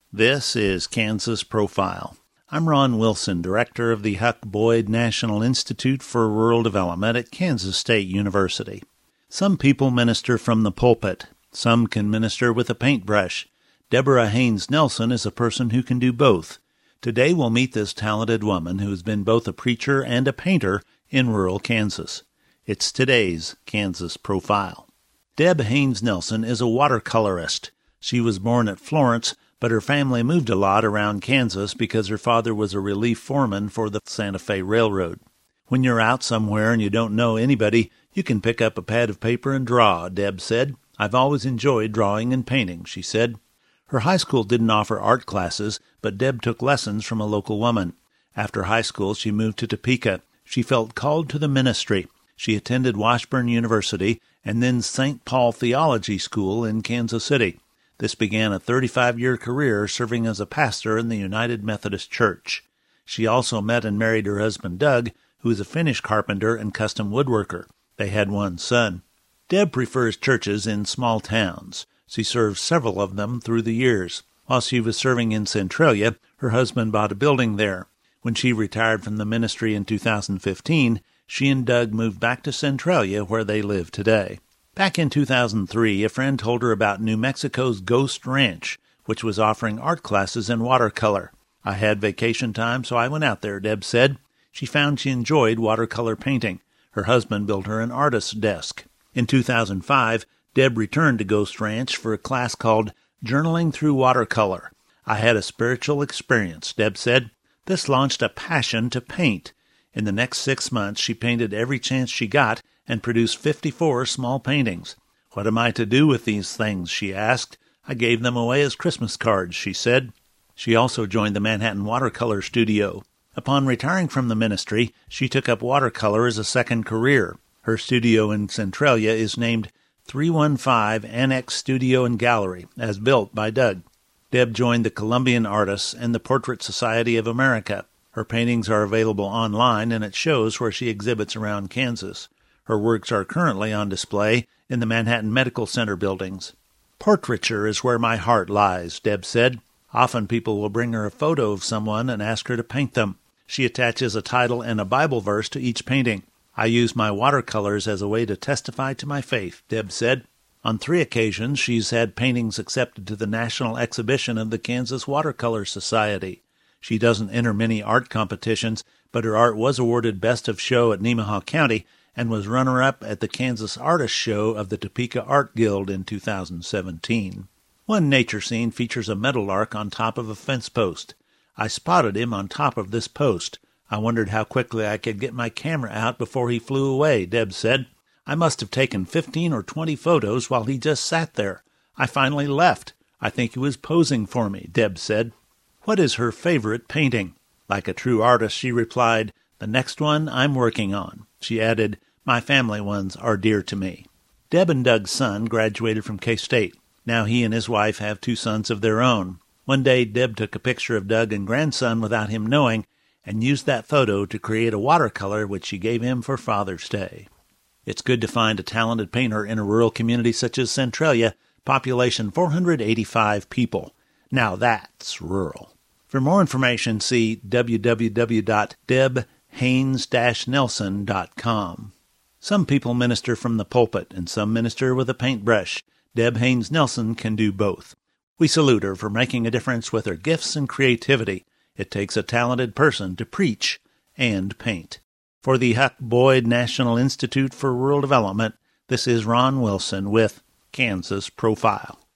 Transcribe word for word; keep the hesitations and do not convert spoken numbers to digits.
This is Kansas Profile. I'm Ron Wilson, director of the Huck Boyd National Institute for Rural Development at Kansas State University. Some people minister from the pulpit. Some can minister with a paintbrush. Deborah Haynes Nelson is a person who can do both. Today we'll meet this talented woman who has been both a preacher and a painter in rural Kansas. It's today's Kansas Profile. Deb Haynes Nelson is a watercolorist. She was born at Florence, but her family moved a lot around Kansas because her father was a relief foreman for the Santa Fe Railroad. When you're out somewhere and you don't know anybody, you can pick up a pad of paper and draw, Deb said. I've always enjoyed drawing and painting, she said. Her high school didn't offer art classes, but Deb took lessons from a local woman. After high school, she moved to Topeka. She felt called to the ministry. She attended Washburn University and then Saint Paul Theology School in Kansas City. This began a thirty-five-year career serving as a pastor in the United Methodist Church. She also met and married her husband Doug, who is a Finnish carpenter and custom woodworker. They had one son. Deb prefers churches in small towns. She served several of them through the years. While she was serving in Centralia, her husband bought a building there. When she retired from the ministry in two thousand fifteen, she and Doug moved back to Centralia, where they live today. Back in two thousand three, a friend told her about New Mexico's Ghost Ranch, which was offering art classes in watercolor. I had vacation time, so I went out there, Deb said. She found she enjoyed watercolor painting. Her husband built her an artist's desk. In two thousand five, Deb returned to Ghost Ranch for a class called Journaling Through Watercolor. I had a spiritual experience, Deb said. This launched a passion to paint. In the next six months, she painted every chance she got and produced fifty-four small paintings. What am I to do with these things, she asked. I gave them away as Christmas cards, she said. She also joined the Manhattan Watercolor Studio. Upon retiring from the ministry, she took up watercolor as a second career. Her studio in Centralia is named three one five Annex Studio and Gallery, as built by Doug. Deb joined the Columbian Artists and the Portrait Society of America. Her paintings are available online and at shows where she exhibits around Kansas. Her works are currently on display in the Manhattan Medical Center buildings. Portraiture is where my heart lies, Deb said. Often people will bring her a photo of someone and ask her to paint them. She attaches a title and a Bible verse to each painting. I use my watercolors as a way to testify to my faith, Deb said. On three occasions, she's had paintings accepted to the National Exhibition of the Kansas Watercolor Society. She doesn't enter many art competitions, but her art was awarded Best of Show at Nemaha County and was runner-up at the Kansas Artist Show of the Topeka Art Guild in two thousand seventeen. One nature scene features a meadowlark on top of a fence post. I spotted him on top of this post. I wondered how quickly I could get my camera out before he flew away, Deb said. I must have taken fifteen or twenty photos while he just sat there. I finally left. I think he was posing for me, Deb said. What is her favorite painting? Like a true artist, she replied, the next one I'm working on. She added, my family ones are dear to me. Deb and Doug's son graduated from K-State. Now he and his wife have two sons of their own. One day, Deb took a picture of Doug and grandson without him knowing and used that photo to create a watercolor which she gave him for Father's Day. It's good to find a talented painter in a rural community such as Centralia, population four hundred eighty-five people. Now that's rural. For more information, see w w w dot deb haynes dash nelson dot com. Some people minister from the pulpit, and some minister with a paintbrush. Deb Haynes Nelson can do both. We salute her for making a difference with her gifts and creativity. It takes a talented person to preach and paint. For the Huck Boyd National Institute for Rural Development, this is Ron Wilson with Kansas Profile.